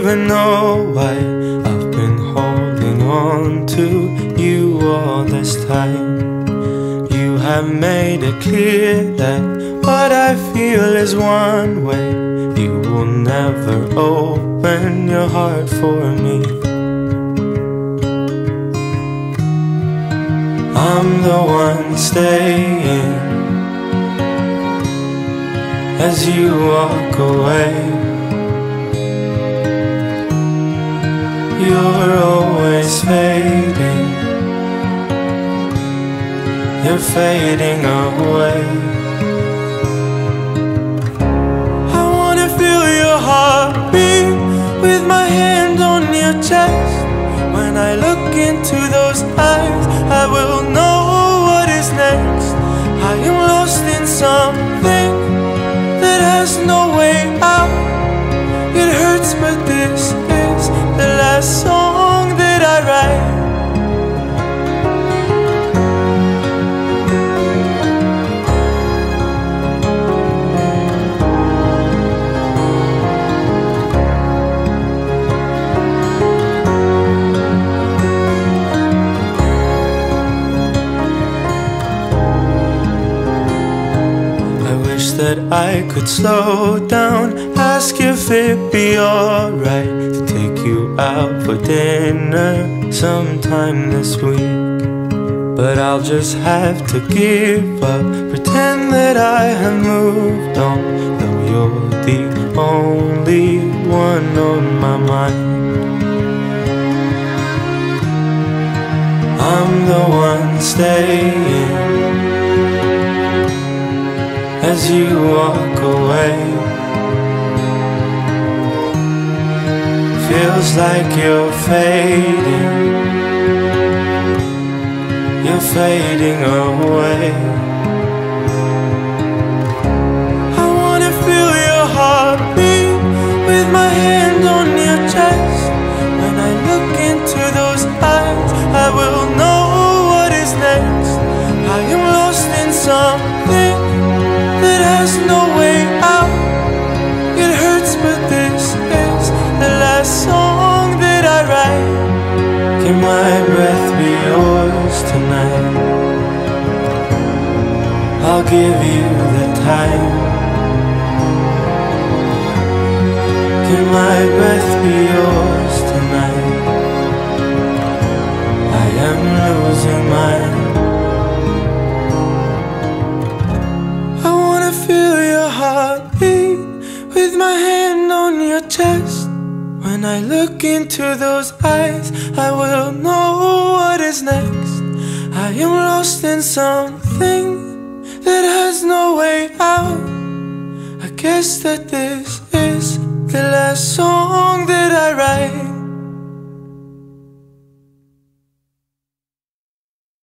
even know why I've been holding on to you all this time. You have made it clear that what I feel is one way. You will never open your heart for me. I'm the one staying as you walk away. You're always fading, you're fading away. I wanna feel your heartbeat with my hand on your chest. When I look into those eyes, I will know what is next. I am lost in something that has no way out. It hurts, but this is the last song that I write. That I could slow down, ask if it'd be alright to take you out for dinner sometime this week. But I'll just have to give up, pretend that I have moved on, though you're the only one on my mind. I'm the one staying as you walk away. Feels like you're fading, you're fading away. I wanna feel your heartbeat with my hand on your chest. When I look into those eyes, I will know what is next. I am lost in something that has no way out. It hurts, but this is the last song that I write. Can my breath be yours tonight? I'll give you the time. Can my breath be yours tonight? I am losing mine. Feel your heartbeat with my hand on your chest. When I look into those eyes, I will know what is next. I am lost in something that has no way out. I guess that this is the last song that I write.